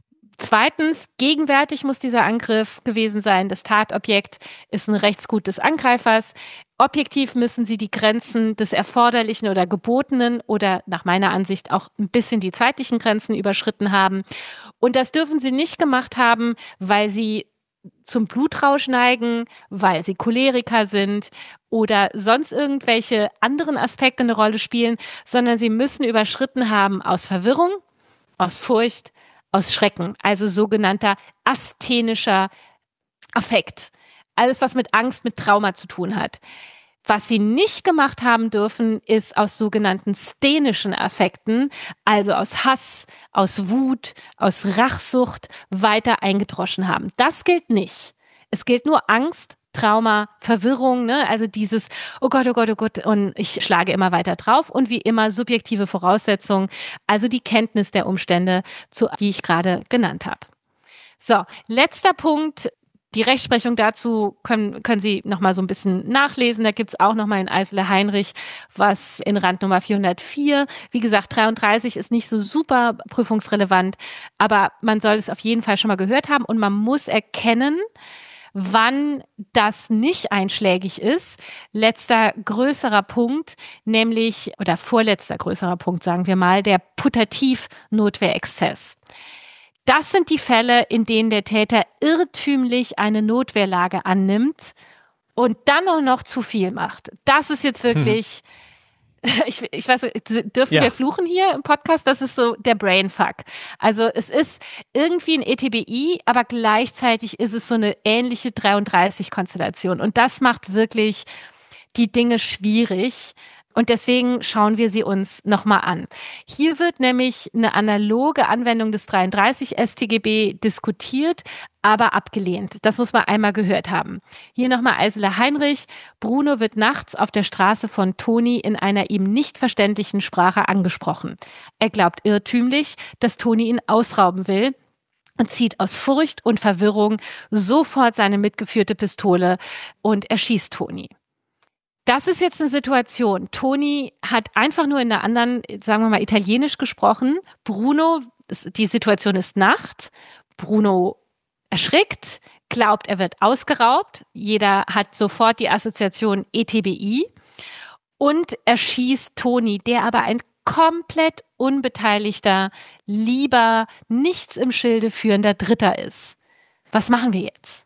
Zweitens, gegenwärtig muss dieser Angriff gewesen sein. Das Tatobjekt ist ein Rechtsgut des Angreifers. Objektiv müssen sie die Grenzen des Erforderlichen oder Gebotenen oder nach meiner Ansicht auch ein bisschen die zeitlichen Grenzen überschritten haben. Und das dürfen sie nicht gemacht haben, weil sie zum Blutrausch neigen, weil sie Choleriker sind oder sonst irgendwelche anderen Aspekte eine Rolle spielen, sondern sie müssen überschritten haben aus Verwirrung, aus Furcht, aus Schrecken, also sogenannter asthenischer Affekt. Alles, was mit Angst, mit Trauma zu tun hat. Was sie nicht gemacht haben dürfen, ist aus sogenannten sthenischen Affekten, also aus Hass, aus Wut, aus Rachsucht weiter eingedroschen haben. Das gilt nicht. Es gilt nur Angst, Trauma, Verwirrung, ne? Also dieses, oh Gott, oh Gott, oh Gott, und ich schlage immer weiter drauf. Und wie immer subjektive Voraussetzungen, also die Kenntnis der Umstände, zu, die ich gerade genannt habe. So, letzter Punkt. Die Rechtsprechung dazu können, können Sie noch mal so ein bisschen nachlesen. Da gibt's auch noch mal in Eisele-Heinrich was in Randnummer vierhundertvier. Wie gesagt, dreiunddreißig ist nicht so super prüfungsrelevant, aber man soll es auf jeden Fall schon mal gehört haben und man muss erkennen, wann das nicht einschlägig ist. Letzter größerer Punkt, nämlich, oder vorletzter größerer Punkt, sagen wir mal, der Putativ-Notwehrexzess. Das sind die Fälle, in denen der Täter irrtümlich eine Notwehrlage annimmt und dann auch noch zu viel macht. Das ist jetzt wirklich, hm. Ich, ich weiß, dürfen Ja. wir fluchen hier im Podcast? Das ist so der Brainfuck. Also es ist irgendwie ein E T B I, aber gleichzeitig ist es so eine ähnliche dreiunddreißig-Konstellation. Und das macht wirklich die Dinge schwierig. Und deswegen schauen wir sie uns nochmal an. Hier wird nämlich eine analoge Anwendung des dreiunddreißig S T G B diskutiert, aber abgelehnt. Das muss man einmal gehört haben. Hier nochmal Eisele Heinrich. Bruno wird nachts auf der Straße von Toni in einer ihm nicht verständlichen Sprache angesprochen. Er glaubt irrtümlich, dass Toni ihn ausrauben will und zieht aus Furcht und Verwirrung sofort seine mitgeführte Pistole und erschießt Toni. Das ist jetzt eine Situation. Toni hat einfach nur in einer anderen, sagen wir mal, Italienisch gesprochen. Bruno, die Situation ist Nacht. Bruno erschrickt, glaubt, er wird ausgeraubt. Jeder hat sofort die Assoziation E T B I und erschießt Toni, der aber ein komplett unbeteiligter, lieber, nichts im Schilde führender Dritter ist. Was machen wir jetzt?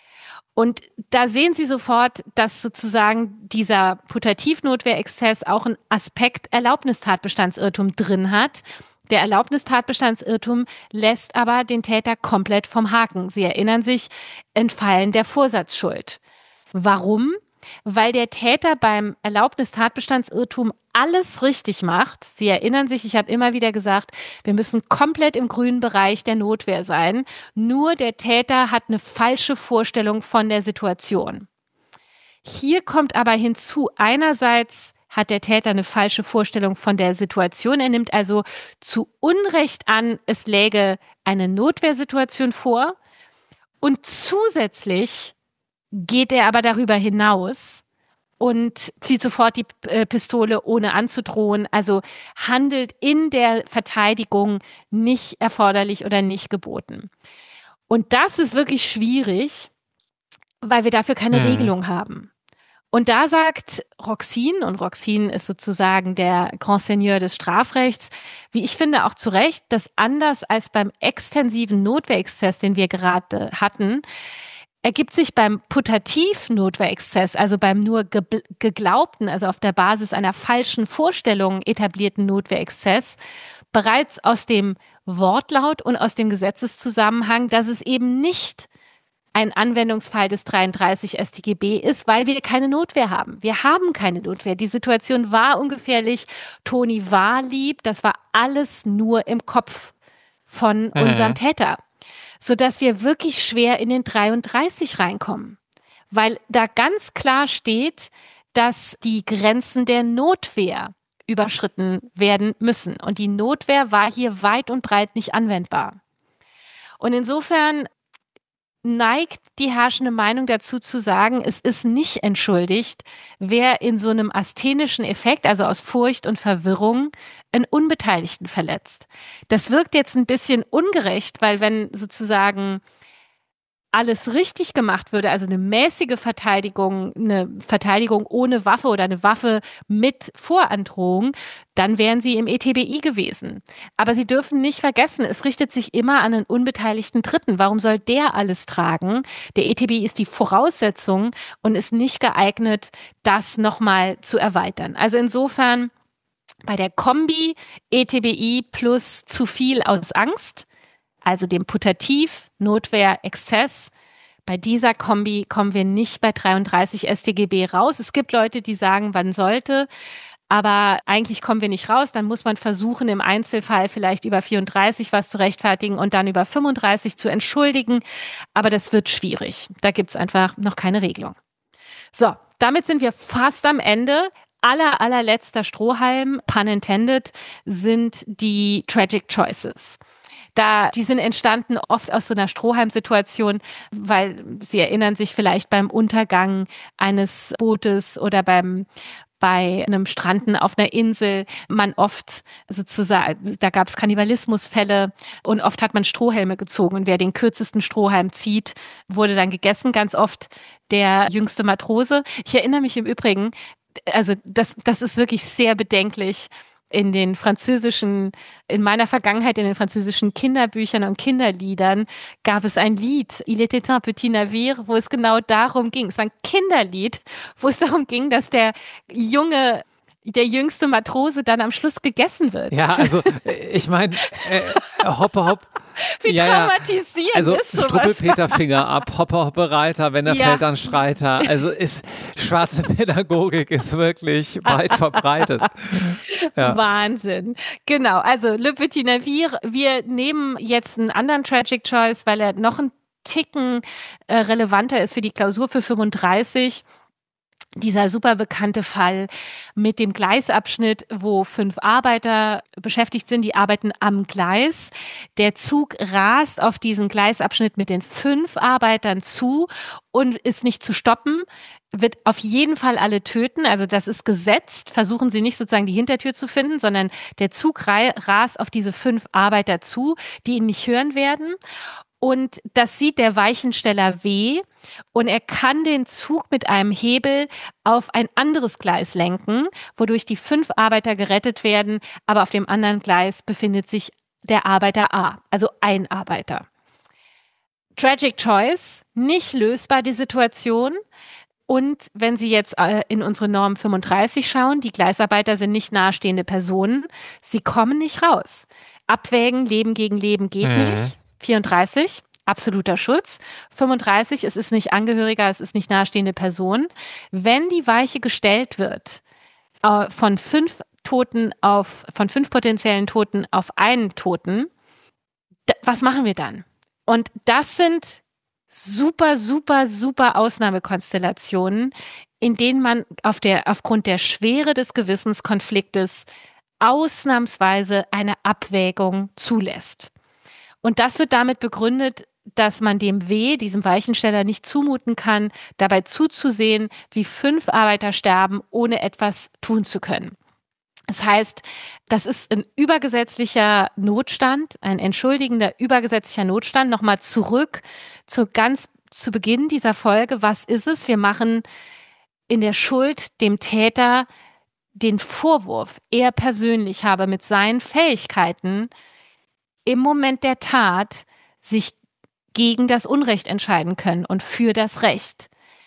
Und da sehen Sie sofort, dass sozusagen dieser Putativnotwehrexzess auch einen Aspekt Erlaubnistatbestandsirrtum drin hat. Der Erlaubnistatbestandsirrtum lässt aber den Täter komplett vom Haken. Sie erinnern sich, Entfallen der Vorsatzschuld. Warum? Weil der Täter beim Erlaubnistatbestandsirrtum alles richtig macht. Sie erinnern sich, ich habe immer wieder gesagt, wir müssen komplett im grünen Bereich der Notwehr sein. Nur der Täter hat eine falsche Vorstellung von der Situation. Hier kommt aber hinzu, einerseits hat der Täter eine falsche Vorstellung von der Situation. Er nimmt also zu Unrecht an, es läge eine Notwehrsituation vor. Und zusätzlich geht er aber darüber hinaus und zieht sofort die äh, Pistole, ohne anzudrohen, also handelt in der Verteidigung nicht erforderlich oder nicht geboten. Und das ist wirklich schwierig, weil wir dafür keine mhm. Regelung haben. Und da sagt Roxin, und Roxin ist sozusagen der Grand Seigneur des Strafrechts, wie ich finde auch zu Recht, dass anders als beim extensiven Notwehrexzess, den wir gerade hatten, ergibt sich beim Putativ-Notwehrexzess, also beim nur ge- geglaubten, also auf der Basis einer falschen Vorstellung etablierten Notwehrexzess, bereits aus dem Wortlaut und aus dem Gesetzeszusammenhang, dass es eben nicht ein Anwendungsfall des dreiunddreißig S t G B ist, weil wir keine Notwehr haben. Wir haben keine Notwehr. Die Situation war ungefährlich. Toni war lieb. Das war alles nur im Kopf von mhm. unserem Täter, sodass wir wirklich schwer in den dreiunddreißig reinkommen, weil da ganz klar steht, dass die Grenzen der Notwehr überschritten werden müssen. Und die Notwehr war hier weit und breit nicht anwendbar. Und insofern neigt die herrschende Meinung dazu zu sagen, es ist nicht entschuldigt, wer in so einem asthenischen Effekt, also aus Furcht und Verwirrung, einen Unbeteiligten verletzt. Das wirkt jetzt ein bisschen ungerecht, weil wenn sozusagen alles richtig gemacht würde, also eine mäßige Verteidigung, eine Verteidigung ohne Waffe oder eine Waffe mit Vorandrohung, dann wären sie im E T B I gewesen. Aber Sie dürfen nicht vergessen, es richtet sich immer an einen unbeteiligten Dritten. Warum soll der alles tragen? Der E T B I ist die Voraussetzung und ist nicht geeignet, das nochmal zu erweitern. Also insofern bei der Kombi E T B I plus zu viel aus Angst, also dem Putativ, Notwehr, Exzess. Bei dieser Kombi kommen wir nicht bei dreiunddreißig S t G B raus. Es gibt Leute, die sagen, man sollte, aber eigentlich kommen wir nicht raus. Dann muss man versuchen, im Einzelfall vielleicht über vierunddreißig was zu rechtfertigen und dann über fünfunddreißig zu entschuldigen. Aber das wird schwierig. Da gibt es einfach noch keine Regelung. So, damit sind wir fast am Ende. Aller, allerletzter Strohhalm, pun intended, sind die Tragic Choices. Da, die sind entstanden oft aus so einer Strohhalmsituation, weil Sie erinnern sich vielleicht beim Untergang eines Bootes oder beim bei einem Stranden auf einer Insel, man oft sozusagen, da gab es Kannibalismusfälle und oft hat man Strohhelme gezogen und wer den kürzesten Strohhalm zieht, wurde dann gegessen, ganz oft der jüngste Matrose. Ich erinnere mich im Übrigen, also das, das ist wirklich sehr bedenklich. In den französischen, in meiner Vergangenheit in den französischen Kinderbüchern und Kinderliedern gab es ein Lied, Il était un petit navire, wo es genau darum ging. Es war ein Kinderlied, wo es darum ging, dass der Junge der jüngste Matrose dann am Schluss gegessen wird. Ja, also ich meine, äh, hoppe hopp. Wie ja, traumatisierend also ist sowas? Struppelpeter Finger ab, hoppe hoppe Reiter, wenn er Ja. fällt, dann schreit er. Also ist schwarze Pädagogik ist wirklich weit verbreitet. Ja. Wahnsinn. Genau, also Le Petit Navire, wir nehmen jetzt einen anderen Tragic Choice, weil er noch ein Ticken äh, relevanter ist für die Klausur für fünfunddreißig. Dieser super bekannte Fall mit dem Gleisabschnitt, wo fünf Arbeiter beschäftigt sind, die arbeiten am Gleis. Der Zug rast auf diesen Gleisabschnitt mit den fünf Arbeitern zu und ist nicht zu stoppen, wird auf jeden Fall alle töten. Also das ist gesetzt. Versuchen Sie nicht sozusagen die Hintertür zu finden, sondern der Zug rast auf diese fünf Arbeiter zu, die ihn nicht hören werden. Und das sieht der Weichensteller W. Und er kann den Zug mit einem Hebel auf ein anderes Gleis lenken, wodurch die fünf Arbeiter gerettet werden. Aber auf dem anderen Gleis befindet sich der Arbeiter A, also ein Arbeiter. Tragic Choice, nicht lösbar die Situation. Und wenn Sie jetzt äh, in unsere Norm fünfunddreißig schauen, die Gleisarbeiter sind nicht nahestehende Personen, sie kommen nicht raus. Abwägen, Leben gegen Leben geht Mhm. nicht. vierunddreißig, absoluter Schutz. fünfunddreißig, es ist nicht Angehöriger, es ist nicht nahestehende Person. Wenn die Weiche gestellt wird, äh, von fünf Toten auf, von fünf potenziellen Toten auf einen Toten, d- was machen wir dann? Und das sind super, super, super Ausnahmekonstellationen, in denen man auf der, aufgrund der Schwere des Gewissenskonfliktes ausnahmsweise eine Abwägung zulässt. Und das wird damit begründet, dass man dem W., diesem Weichensteller, nicht zumuten kann, dabei zuzusehen, wie fünf Arbeiter sterben, ohne etwas tun zu können. Das heißt, das ist ein übergesetzlicher Notstand, ein entschuldigender übergesetzlicher Notstand. Nochmal zurück zu ganz zu Beginn dieser Folge. Was ist es? Wir machen in der Schuld dem Täter den Vorwurf, er persönlich habe mit seinen Fähigkeiten im Moment der Tat sich gegen das Unrecht entscheiden können und für das Recht.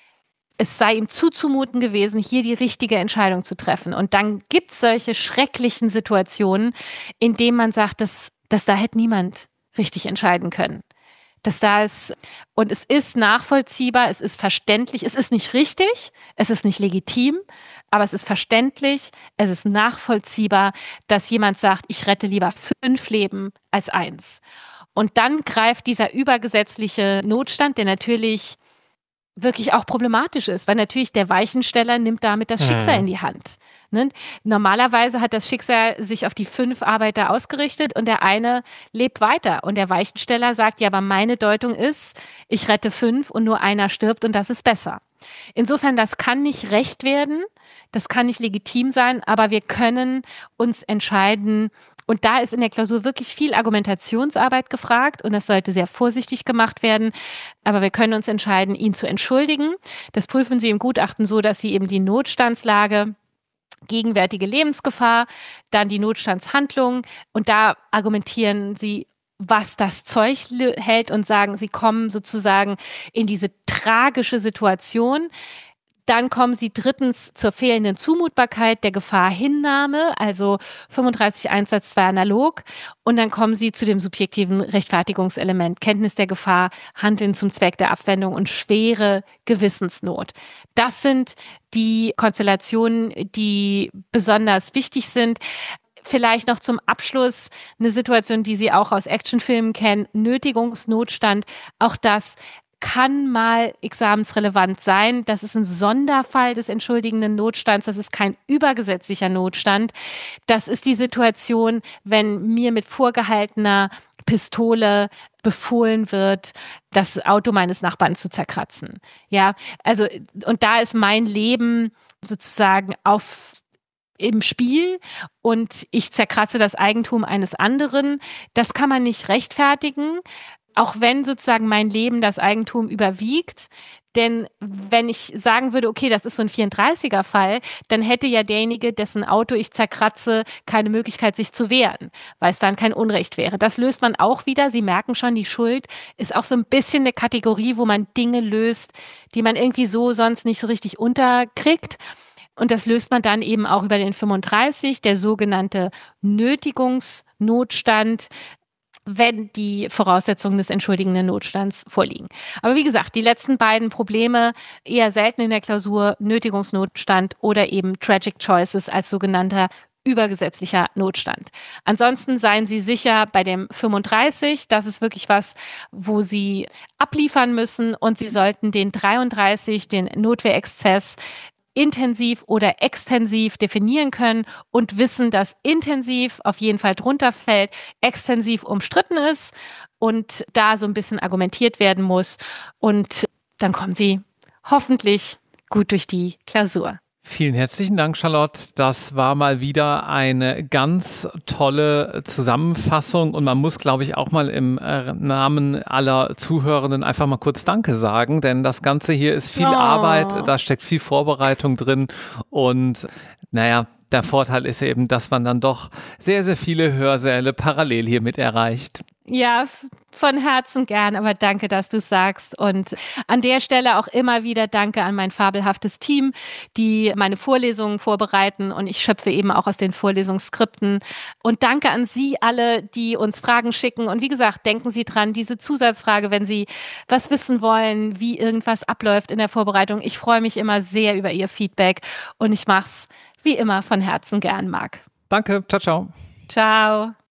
Es sei ihm zuzumuten gewesen, hier die richtige Entscheidung zu treffen. Und dann gibt es solche schrecklichen Situationen, in denen man sagt, dass, dass da hätte niemand richtig entscheiden können. Dass da ist, und es ist nachvollziehbar, es ist verständlich, es ist nicht richtig, es ist nicht legitim, aber es ist verständlich, es ist nachvollziehbar, dass jemand sagt, ich rette lieber fünf Leben als eins. Und dann greift dieser übergesetzliche Notstand, der natürlich wirklich auch problematisch ist, weil natürlich der Weichensteller nimmt damit das Schicksal in die Hand. Ne? Normalerweise hat das Schicksal sich auf die fünf Arbeiter ausgerichtet und der eine lebt weiter. Und der Weichensteller sagt, ja, aber meine Deutung ist, ich rette fünf und nur einer stirbt und das ist besser. Insofern, das kann nicht recht werden, das kann nicht legitim sein, aber wir können uns entscheiden, und da ist in der Klausur wirklich viel Argumentationsarbeit gefragt und das sollte sehr vorsichtig gemacht werden. Aber wir können uns entscheiden, ihn zu entschuldigen. Das prüfen Sie im Gutachten so, dass Sie eben die Notstandslage, gegenwärtige Lebensgefahr, dann die Notstandshandlung und da argumentieren Sie, was das Zeug hält und sagen, Sie kommen sozusagen in diese tragische Situation. Dann kommen Sie drittens zur fehlenden Zumutbarkeit der Gefahrhinnahme, also fünfunddreißig Absatz eins Satz zwei analog. Und dann kommen Sie zu dem subjektiven Rechtfertigungselement, Kenntnis der Gefahr, Handeln zum Zweck der Abwendung und schwere Gewissensnot. Das sind die Konstellationen, die besonders wichtig sind. Vielleicht noch zum Abschluss eine Situation, die Sie auch aus Actionfilmen kennen, Nötigungsnotstand. Auch das kann mal examensrelevant sein. Das ist ein Sonderfall des entschuldigenden Notstands. Das ist kein übergesetzlicher Notstand. Das ist die Situation, wenn mir mit vorgehaltener Pistole befohlen wird, das Auto meines Nachbarn zu zerkratzen. Ja, also, und da ist mein Leben sozusagen auf im Spiel und ich zerkratze das Eigentum eines anderen. Das kann man nicht rechtfertigen, auch wenn sozusagen mein Leben das Eigentum überwiegt. Denn wenn ich sagen würde, okay, das ist so ein vierunddreißiger-Fall, dann hätte ja derjenige, dessen Auto ich zerkratze, keine Möglichkeit, sich zu wehren, weil es dann kein Unrecht wäre. Das löst man auch wieder. Sie merken schon, die Schuld ist auch so ein bisschen eine Kategorie, wo man Dinge löst, die man irgendwie so sonst nicht so richtig unterkriegt. Und das löst man dann eben auch über den fünfunddreißig, der sogenannte Nötigungsnotstand, wenn die Voraussetzungen des entschuldigenden Notstands vorliegen. Aber wie gesagt, die letzten beiden Probleme eher selten in der Klausur, Nötigungsnotstand oder eben Tragic Choices als sogenannter übergesetzlicher Notstand. Ansonsten seien Sie sicher bei dem fünfunddreißig, das ist wirklich was, wo Sie abliefern müssen, und Sie sollten den dreiunddreißig, den Notwehrexzess, intensiv oder extensiv definieren können und wissen, dass intensiv auf jeden Fall drunter fällt, extensiv umstritten ist und da so ein bisschen argumentiert werden muss. Und dann kommen Sie hoffentlich gut durch die Klausur. Vielen herzlichen Dank, Charlotte. Das war mal wieder eine ganz tolle Zusammenfassung, und man muss, glaube ich, auch mal im Namen aller Zuhörenden einfach mal kurz Danke sagen, denn das Ganze hier ist viel oh. Arbeit, da steckt viel Vorbereitung drin, und naja, der Vorteil ist eben, dass man dann doch sehr, sehr viele Hörsäle parallel hiermit erreicht. Ja, von Herzen gern, aber danke, dass du es sagst. Und an der Stelle auch immer wieder danke an mein fabelhaftes Team, die meine Vorlesungen vorbereiten, und ich schöpfe eben auch aus den Vorlesungsskripten. Und danke an Sie alle, die uns Fragen schicken. Und wie gesagt, denken Sie dran, diese Zusatzfrage, wenn Sie was wissen wollen, wie irgendwas abläuft in der Vorbereitung. Ich freue mich immer sehr über Ihr Feedback, und ich mache es wie immer von Herzen gern, Marc. Danke, ciao, ciao. Ciao.